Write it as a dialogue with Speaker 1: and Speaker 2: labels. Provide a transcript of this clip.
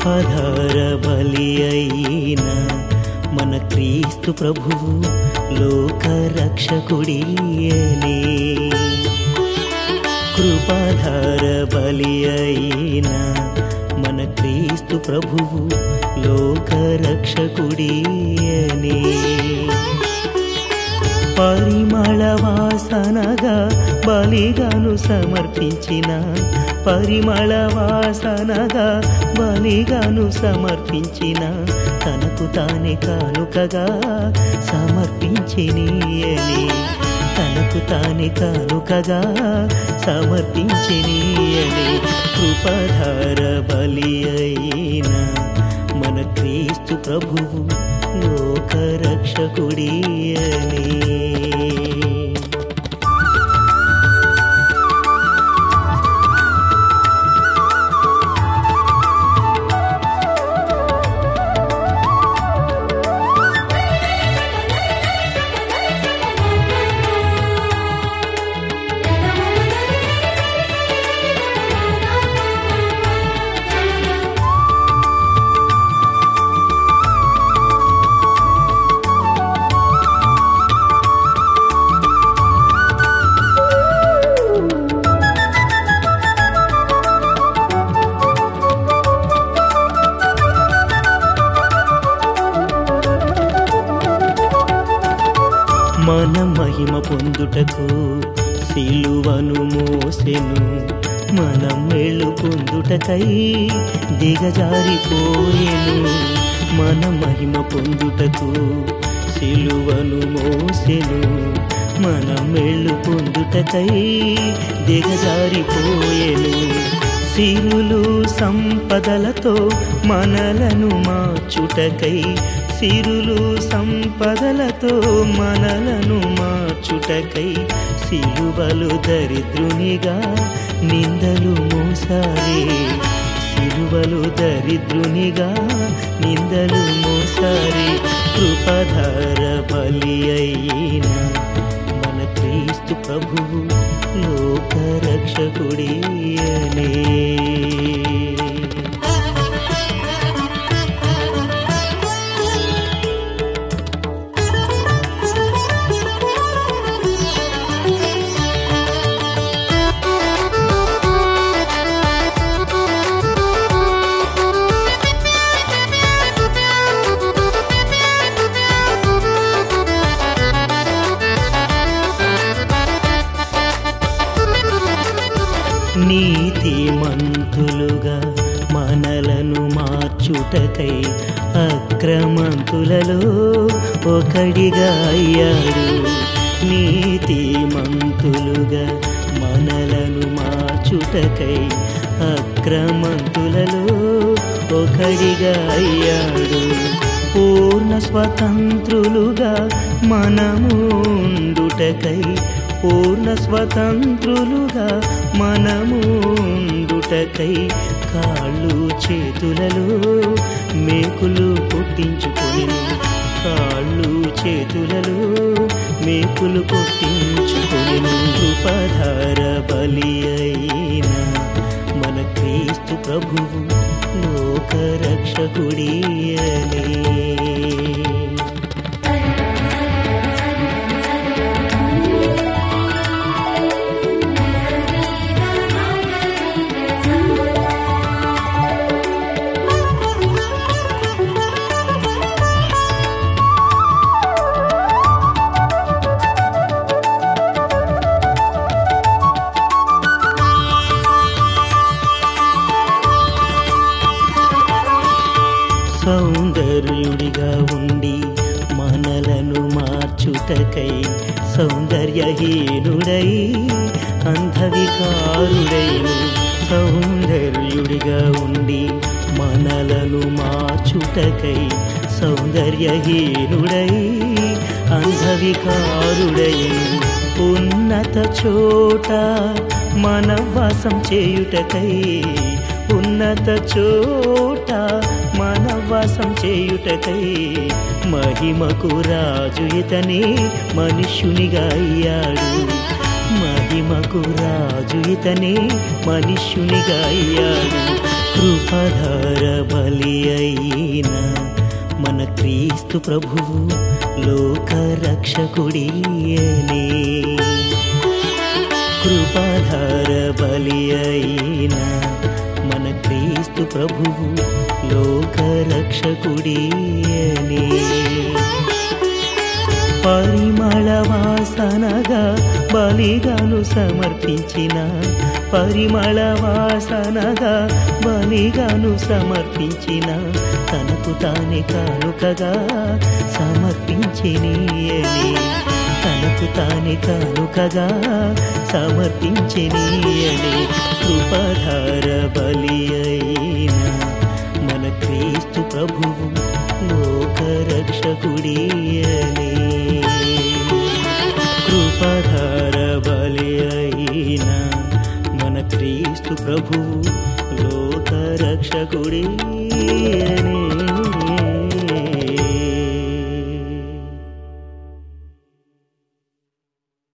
Speaker 1: కృపాధార బలి అయిన మన క్రీస్తు ప్రభువు లోక రక్షకుడియనే. కృపాధార బలి అయిన మన క్రీస్తు ప్రభువు లోక రక్షకుడియనే. పరిమళ వాసనగా బలిగాను సమర్పించిన, పరిమళ వాసనగా బలిగాను సమర్పించిన, తనకు తానే కానుకగా సమర్పించినీయని, తనకు తానే కానుకగా సమర్పించినీయని. కృపాధార బలి అయిన మన క్రీస్తు ప్రభువు లోక రక్షకుడియనే. మన మహిమ పొందుటకు సిలువను మోసెను, మనం మేలు పొందుటకై దిగజారిపోయెను. మన మహిమ పొందుటకు సిలువను మోసెను, మనం మేలు పొందుటకై దిగజారిపోయెను. సిరులు సంపదలతో మనలను మార్చుటకై, సిరులు సంపదలతో మనలను మార్చుటకై, సిలువలు దరిద్రునిగా నిందలు మోసారే, సిలువలు దరిద్రునిగా నిందలు మోసారే. కృపాధార బలి అయిన మన క్రీస్తు ప్రభువు లోక రక్షకుడియనే. నీతిమంతులుగా మనలను మార్చుటకై అక్రమంతులలో ఒకడిగా అయ్యాడు. నీతిమంతులుగా మనలను మార్చుటకై అక్రమంతులలో ఒకడిగా అయ్యాడు. పూర్ణ స్వతంత్రులుగా మనము ఉండుటకై, పూర్ణ స్వతంత్రులుగా మనము ఉండుటకై, కాళ్ళు చేతులలో మేకులు కొట్టించుకొనెను, కాళ్ళు చేతులలో మేకులు కొట్టించుకొనెను. కృపాధార బలి అయిన మన క్రీస్తు ప్రభువు లోక రక్షకుడియనే. సౌందర్యుడిగా ఉండి మనలను మార్చుటకై, సౌందర్యహీనుడై అంధవికారుడైను. సౌందర్యుడిగా ఉండి మనలను మార్చుటకై, సౌందర్యహీనుడై అంధవికారుడైను. ఉన్నత చోట మన వాసం చేయుటకై, ఉన్నత చోట మన వాసం చేయుటకై, మహిమకు రాజు ఇతనే మనుష్యునిగా అయ్యాడు. మహిమకు రాజు ఇతనే మనుష్యునిగా అయ్యాడు. కృపాధార బలి అయిన మన క్రీస్తు ప్రభువు లోక రక్షకుడియనే. కృపాధార బలి అయిన మన క్రీస్తు ప్రభువు లోక రక్షకుడియనే. పరిమళ వాసనగా బలిగాను సమర్పించిన, పరిమళ వాసనగా బలిగాను సమర్పించిన, తనకు తానే కానుకగా సమర్పించినీయని, తనకు తానే కానుకగా సమర్పించినీయని. కృపాధార బలి అయిన మన క్రీస్తు ప్రభువు లోక రక్షకుడియనే. కృపాధార బలి అయిన మన క్రీస్తు ప్రభువు లోక రక్షకుడియనే.